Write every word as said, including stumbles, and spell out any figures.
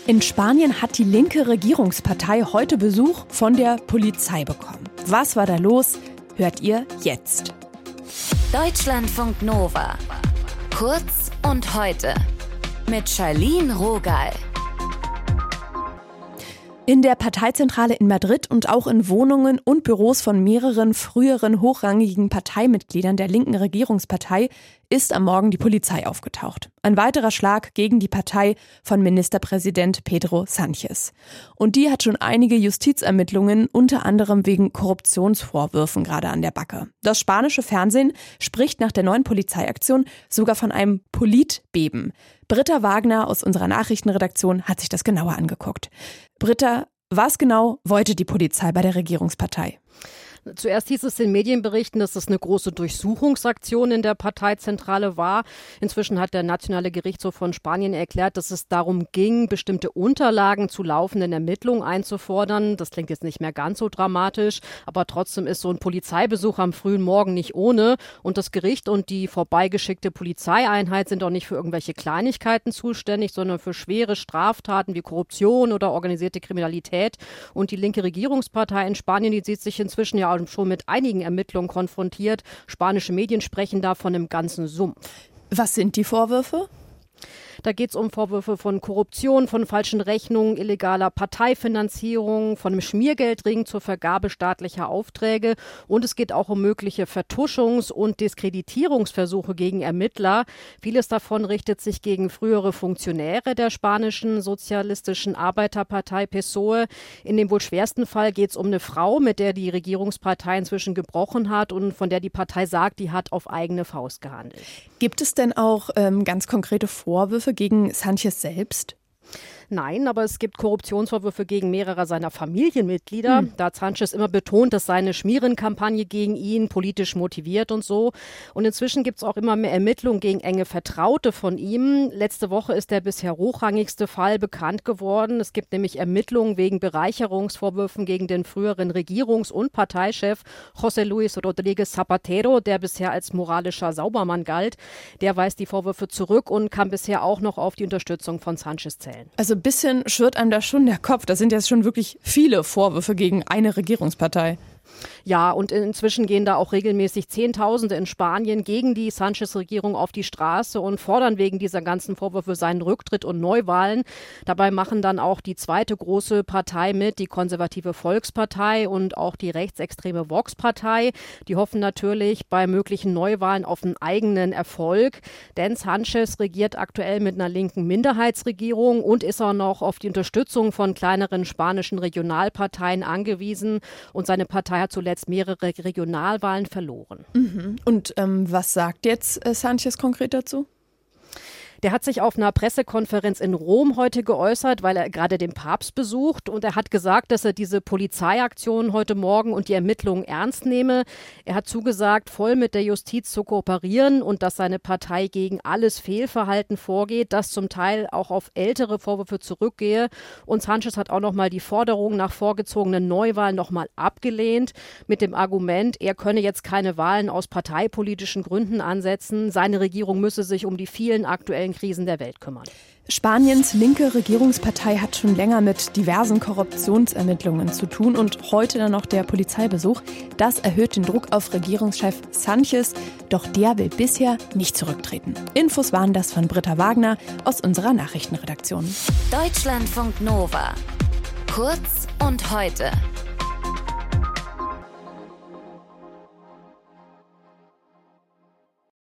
In Spanien hat die linke Regierungspartei heute Besuch von der Polizei bekommen. Was war da los? Hört ihr jetzt. Deutschlandfunk Nova. Kurz und heute. Mit Charlene Rogal. In der Parteizentrale in Madrid und auch in Wohnungen und Büros von mehreren früheren hochrangigen Parteimitgliedern der linken Regierungspartei ist am Morgen die Polizei aufgetaucht. Ein weiterer Schlag gegen die Partei von Ministerpräsident Pedro Sánchez. Und die hat schon einige Justizermittlungen, unter anderem wegen Korruptionsvorwürfen, gerade an der Backe. Das spanische Fernsehen spricht nach der neuen Polizeiaktion sogar von einem Politbeben. Britta Wagner aus unserer Nachrichtenredaktion hat sich das genauer angeguckt. Britta, was genau wollte die Polizei bei der Regierungspartei? Zuerst hieß es in Medienberichten, dass es eine große Durchsuchungsaktion in der Parteizentrale war. Inzwischen hat der Nationale Gerichtshof von Spanien erklärt, dass es darum ging, bestimmte Unterlagen zu laufenden Ermittlungen einzufordern. Das klingt jetzt nicht mehr ganz so dramatisch, aber trotzdem ist so ein Polizeibesuch am frühen Morgen nicht ohne. Und das Gericht und die vorbeigeschickte Polizeieinheit sind auch nicht für irgendwelche Kleinigkeiten zuständig, sondern für schwere Straftaten wie Korruption oder organisierte Kriminalität. Und die linke Regierungspartei in Spanien, die sieht sich inzwischen ja schon mit einigen Ermittlungen konfrontiert. Spanische Medien sprechen da von einem ganzen Sumpf. Was sind die Vorwürfe? Da geht es um Vorwürfe von Korruption, von falschen Rechnungen, illegaler Parteifinanzierung, von einem Schmiergeldring zur Vergabe staatlicher Aufträge. Und es geht auch um mögliche Vertuschungs- und Diskreditierungsversuche gegen Ermittler. Vieles davon richtet sich gegen frühere Funktionäre der spanischen sozialistischen Arbeiterpartei P S O E. In dem wohl schwersten Fall geht es um eine Frau, mit der die Regierungspartei inzwischen gebrochen hat und von der die Partei sagt, die hat auf eigene Faust gehandelt. Gibt es denn auch ähm, ganz konkrete Vorwürfe gegen Sánchez selbst? Nein, aber es gibt Korruptionsvorwürfe gegen mehrere seiner Familienmitglieder. Hm. Da hat Sánchez immer betont, dass seine Schmierenkampagne gegen ihn politisch motiviert und so. Und inzwischen gibt es auch immer mehr Ermittlungen gegen enge Vertraute von ihm. Letzte Woche ist der bisher hochrangigste Fall bekannt geworden. Es gibt nämlich Ermittlungen wegen Bereicherungsvorwürfen gegen den früheren Regierungs- und Parteichef José Luis Rodríguez Zapatero, der bisher als moralischer Saubermann galt. Der weist die Vorwürfe zurück und kann bisher auch noch auf die Unterstützung von Sánchez zählen. Also ein bisschen schwirrt einem da schon der Kopf. Das sind jetzt schon wirklich viele Vorwürfe gegen eine Regierungspartei. Ja, und inzwischen gehen da auch regelmäßig Zehntausende in Spanien gegen die Sánchez-Regierung auf die Straße und fordern wegen dieser ganzen Vorwürfe seinen Rücktritt und Neuwahlen. Dabei machen dann auch die zweite große Partei mit, die konservative Volkspartei und auch die rechtsextreme Vox-Partei. Die hoffen natürlich bei möglichen Neuwahlen auf einen eigenen Erfolg, denn Sánchez regiert aktuell mit einer linken Minderheitsregierung und ist auch noch auf die Unterstützung von kleineren spanischen Regionalparteien angewiesen und seine Partei hat zuletzt mehrere Regionalwahlen verloren. Mhm. Und ähm, was sagt jetzt äh, Sánchez konkret dazu? Der hat sich auf einer Pressekonferenz in Rom heute geäußert, weil er gerade den Papst besucht. Und er hat gesagt, dass er diese Polizeiaktion heute Morgen und die Ermittlungen ernst nehme. Er hat zugesagt, voll mit der Justiz zu kooperieren und dass seine Partei gegen alles Fehlverhalten vorgeht, das zum Teil auch auf ältere Vorwürfe zurückgehe. Und Sánchez hat auch nochmal die Forderung nach vorgezogenen Neuwahlen nochmal abgelehnt mit dem Argument, er könne jetzt keine Wahlen aus parteipolitischen Gründen ansetzen. Seine Regierung müsse sich um die vielen aktuellen Krisen der Welt kümmern. Spaniens linke Regierungspartei hat schon länger mit diversen Korruptionsermittlungen zu tun und heute dann noch der Polizeibesuch. Das erhöht den Druck auf Regierungschef Sánchez, doch der will bisher nicht zurücktreten. Infos waren das von Britta Wagner aus unserer Nachrichtenredaktion. Deutschlandfunk Nova. Kurz und heute.